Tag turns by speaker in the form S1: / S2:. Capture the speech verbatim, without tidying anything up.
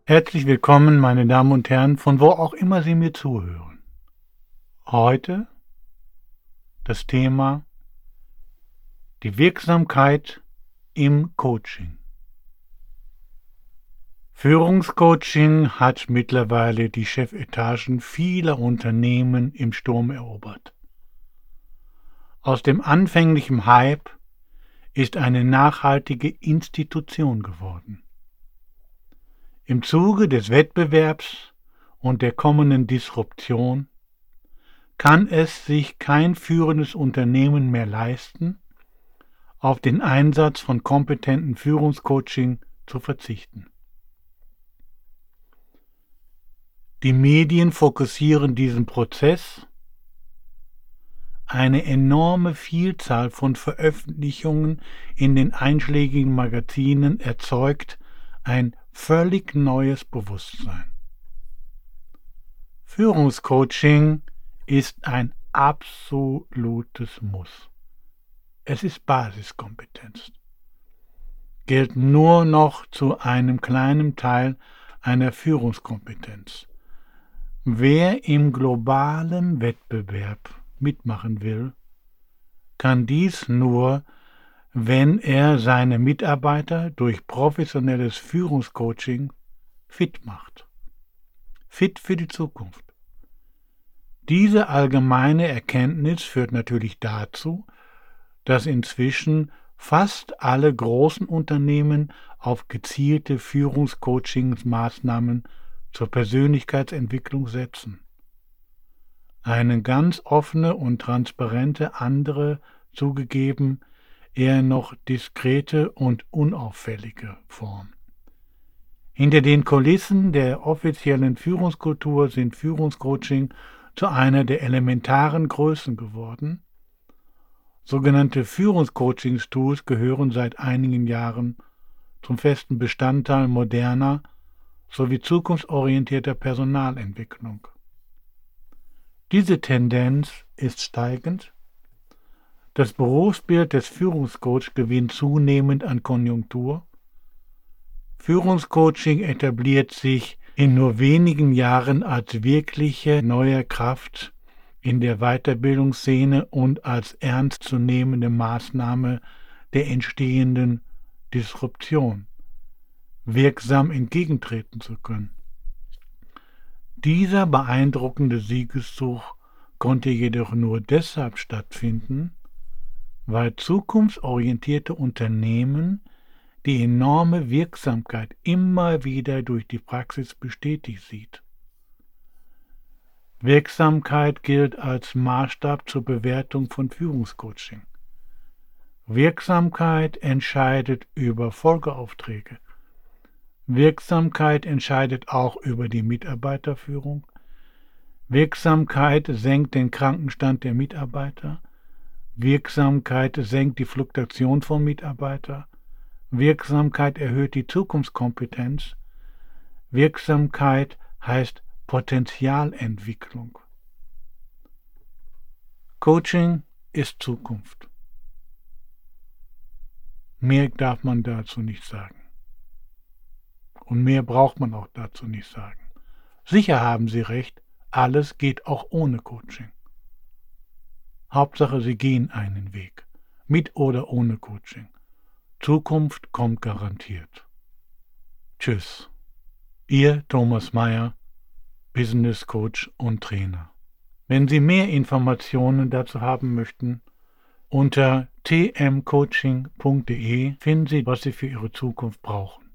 S1: Herzlich willkommen, meine Damen und Herren, von wo auch immer Sie mir zuhören. Heute das Thema die Wirksamkeit im Coaching. Führungscoaching hat mittlerweile die Chefetagen vieler Unternehmen im Sturm erobert. Aus dem anfänglichen Hype ist eine nachhaltige Institution geworden. Im Zuge des Wettbewerbs und der kommenden Disruption kann es sich kein führendes Unternehmen mehr leisten, auf den Einsatz von kompetenten Führungscoaching zu verzichten. Die Medien fokussieren diesen Prozess. Eine enorme Vielzahl von Veröffentlichungen in den einschlägigen Magazinen erzeugt ein völlig neues Bewusstsein. Führungscoaching ist ein absolutes Muss. Es ist Basiskompetenz. Gilt nur noch zu einem kleinen Teil einer Führungskompetenz. Wer im globalen Wettbewerb mitmachen will, kann dies nur, wenn er seine Mitarbeiter durch professionelles Führungscoaching fit macht. Fit für die Zukunft. Diese allgemeine Erkenntnis führt natürlich dazu, dass inzwischen fast alle großen Unternehmen auf gezielte Führungscoachingsmaßnahmen zur Persönlichkeitsentwicklung setzen. Eine ganz offene und transparente, andere zugegeben eher noch diskrete und unauffällige Form. Hinter den Kulissen der offiziellen Führungskultur sind Führungscoaching zu einer der elementaren Größen geworden. Sogenannte Führungscoaching-Tools gehören seit einigen Jahren zum festen Bestandteil moderner sowie zukunftsorientierter Personalentwicklung. Diese Tendenz ist steigend. Das Berufsbild des Führungscoach gewinnt zunehmend an Konjunktur. Führungscoaching etabliert sich in nur wenigen Jahren als wirkliche neue Kraft in der Weiterbildungsszene und als ernstzunehmende Maßnahme der entstehenden Disruption wirksam entgegentreten zu können. Dieser beeindruckende Siegeszug konnte jedoch nur deshalb stattfinden, weil zukunftsorientierte Unternehmen die enorme Wirksamkeit immer wieder durch die Praxis bestätigt sieht. Wirksamkeit gilt als Maßstab zur Bewertung von Führungscoaching. Wirksamkeit entscheidet über Folgeaufträge. Wirksamkeit entscheidet auch über die Mitarbeiterführung. Wirksamkeit senkt den Krankenstand der Mitarbeiter. Wirksamkeit senkt die Fluktuation von Mitarbeitern. Wirksamkeit erhöht die Zukunftskompetenz. Wirksamkeit heißt Potenzialentwicklung. Coaching ist Zukunft. Mehr darf man dazu nicht sagen. Und mehr braucht man auch dazu nicht sagen. Sicher haben Sie recht, alles geht auch ohne Coaching. Hauptsache, Sie gehen einen Weg, mit oder ohne Coaching. Zukunft kommt garantiert. Tschüss. Ihr Thomas Mayer, Business Coach und Trainer. Wenn Sie mehr Informationen dazu haben möchten, unter t m coaching punkt d e finden Sie, was Sie für Ihre Zukunft brauchen.